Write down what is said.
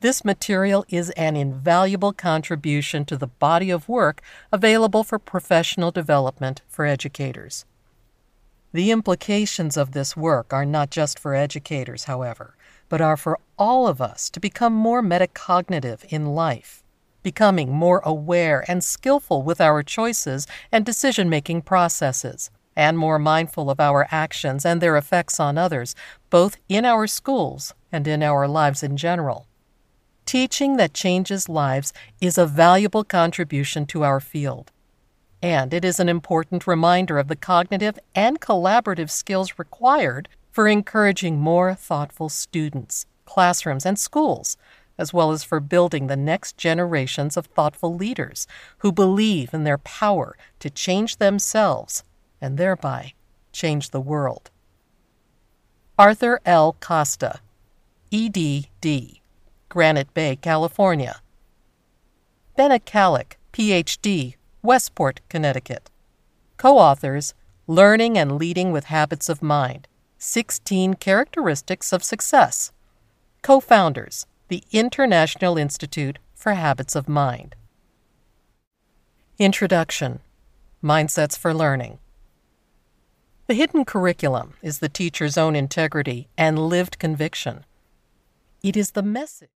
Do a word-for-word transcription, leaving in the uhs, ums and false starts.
This material is an invaluable contribution to the body of work available for professional development for educators. The implications of this work are not just for educators, however, but are for all of us to become more metacognitive in life, becoming more aware and skillful with our choices and decision-making processes, and more mindful of our actions and their effects on others, both in our schools and in our lives in general. Teaching that changes lives is a valuable contribution to our field, and it is an important reminder of the cognitive and collaborative skills required for encouraging more thoughtful students, classrooms, and schools, as well as for building the next generations of thoughtful leaders who believe in their power to change themselves and thereby change the world. Arthur L. Costa, E D D, Granite Bay, California. Benna Kalick, P H D, Westport, Connecticut. Co-authors, Learning and Leading with Habits of Mind, sixteen Characteristics of Success. Co-founders, the International Institute for Habits of Mind. Introduction. Mindsets for Learning. The hidden curriculum is the teacher's own integrity and lived conviction. It is the message